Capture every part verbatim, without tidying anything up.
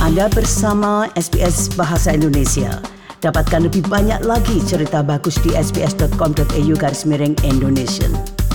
Anda bersama S B S Bahasa Indonesia. Dapatkan lebih banyak lagi cerita bagus di sbs.com.au garis miring Indonesia.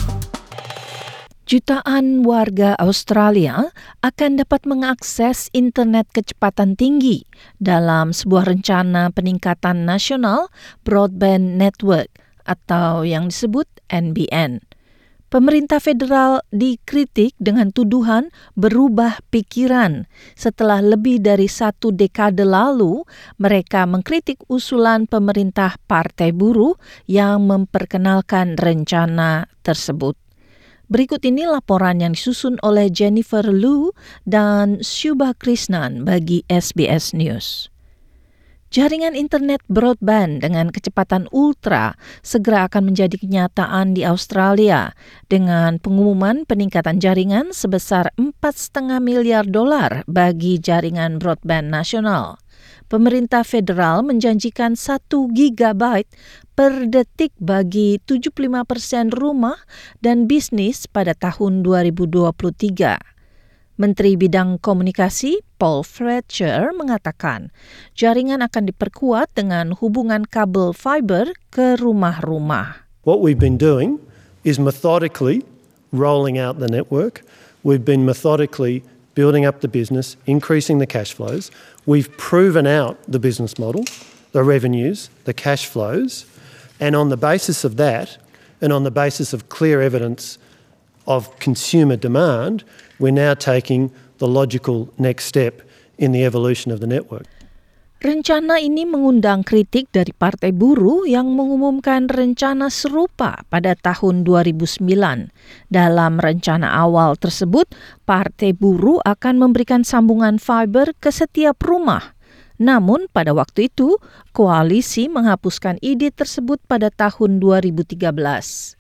Jutaan warga Australia akan dapat mengakses internet kecepatan tinggi dalam sebuah rencana peningkatan nasional Broadband Network atau yang disebut N B N. Pemerintah federal dikritik dengan tuduhan berubah pikiran setelah lebih dari satu dekade lalu mereka mengkritik usulan pemerintah Partai Buruh yang memperkenalkan rencana tersebut. Berikut ini laporan yang disusun oleh Jennifer Lu dan Shubha Krishnan bagi S B S News. Jaringan internet broadband dengan kecepatan ultra segera akan menjadi kenyataan di Australia dengan pengumuman peningkatan jaringan sebesar empat koma lima miliar dolar bagi jaringan broadband nasional. Pemerintah federal menjanjikan satu gigabyte per detik bagi tujuh puluh lima persen rumah dan bisnis pada tahun dua ribu dua puluh tiga. Menteri Bidang Komunikasi Paul Fletcher mengatakan jaringan akan diperkuat dengan hubungan kabel fiber ke rumah-rumah. What we've been doing is methodically rolling out the network. We've been methodically building up the business, increasing the cash flows. We've proven out the business model, the revenues, the cash flows, and on the basis of that, and on the basis of clear evidence of consumer demand, we're now taking the logical next step in the evolution of the network. Rencana ini mengundang kritik dari Partai Buruh yang mengumumkan rencana serupa pada tahun dua ribu sembilan. Dalam rencana awal tersebut, Partai Buruh akan memberikan sambungan fiber ke setiap rumah. Namun pada waktu itu, koalisi menghapuskan ide tersebut pada tahun dua ribu tiga belas.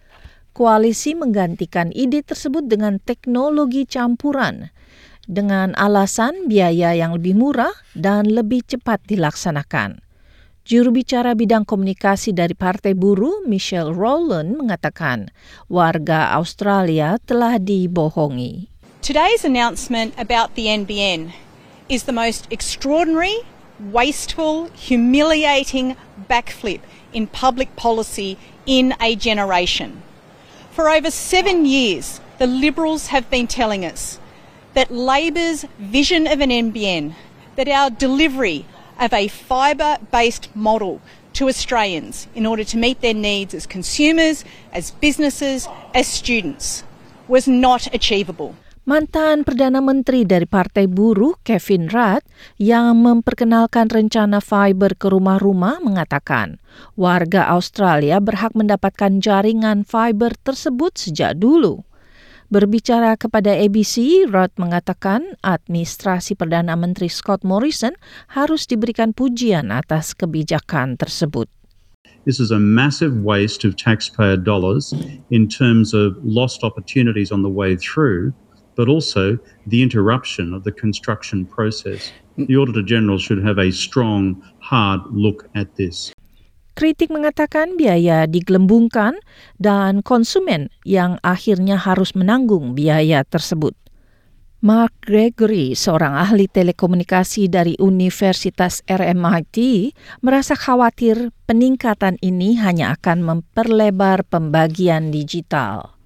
Koalisi menggantikan ide tersebut dengan teknologi campuran dengan alasan biaya yang lebih murah dan lebih cepat dilaksanakan. Juru bicara bidang komunikasi dari Partai Buruh, Michelle Rowland, mengatakan warga Australia telah dibohongi. Today's announcement about the N B N is the most extraordinary, wasteful, humiliating backflip in public policy in a generation. For over seven years, the Liberals have been telling us that Labor's vision of an N B N, that our delivery of a fibre-based model to Australians in order to meet their needs as consumers, as businesses, as students, was not achievable. Mantan Perdana Menteri dari Partai Buruh, Kevin Rudd, yang memperkenalkan rencana fiber ke rumah-rumah mengatakan warga Australia berhak mendapatkan jaringan fiber tersebut sejak dulu. Berbicara kepada A B C, Rudd mengatakan administrasi Perdana Menteri Scott Morrison harus diberikan pujian atas kebijakan tersebut. This is a massive waste of taxpayer dollars in terms of lost opportunities on the way through, but also the interruption of the construction process. The Auditor General should have a strong, hard look at this. Kritik mengatakan biaya digelembungkan dan konsumen yang akhirnya harus menanggung biaya tersebut. Mark Gregory, seorang ahli telekomunikasi dari Universitas R M I T, merasa khawatir peningkatan ini hanya akan memperlebar pembagian digital.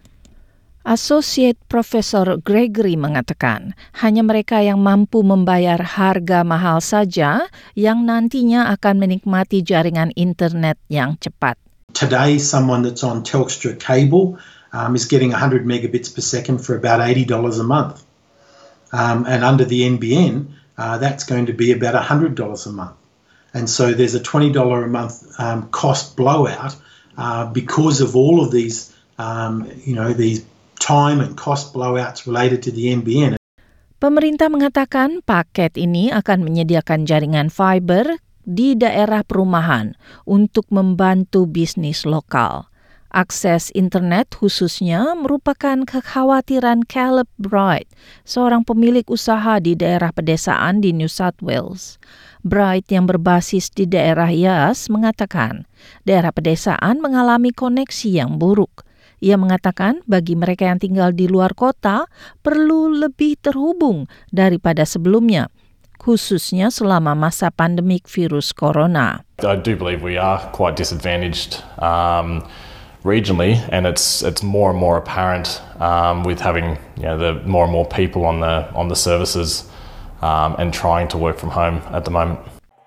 Associate Professor Gregory mengatakan hanya mereka yang mampu membayar harga mahal saja yang nantinya akan menikmati jaringan internet yang cepat. Today, someone that's on Telstra cable um, is getting one hundred megabits per second for about eighty dollars a month. Um, and under the N B N, uh, that's going to be about one hundred dollars a month. And so there's a twenty dollars a month um, cost blowout uh, because of all of these, um, you know, these time and cost blowouts related to the N B N. Pemerintah mengatakan paket ini akan menyediakan jaringan fiber di daerah perumahan untuk membantu bisnis lokal. Akses internet khususnya merupakan kekhawatiran Caleb Bright, seorang pemilik usaha di daerah pedesaan di New South Wales. Bright yang berbasis di daerah Yas mengatakan daerah pedesaan mengalami koneksi yang buruk. Ia mengatakan bagi mereka yang tinggal di luar kota perlu lebih terhubung daripada sebelumnya khususnya selama masa pandemik virus corona. I do believe we are quite disadvantaged um, regionally, and it's it's more and more apparent um, with having you know the more and more people on the on the services um, and trying to work from home at the moment.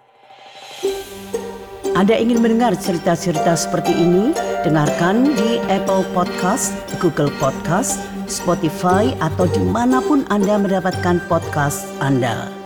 Anda ingin mendengar cerita-cerita seperti ini? Dengarkan di Apple Podcast, Google Podcast, Spotify, atau dimanapun Anda mendapatkan podcast Anda.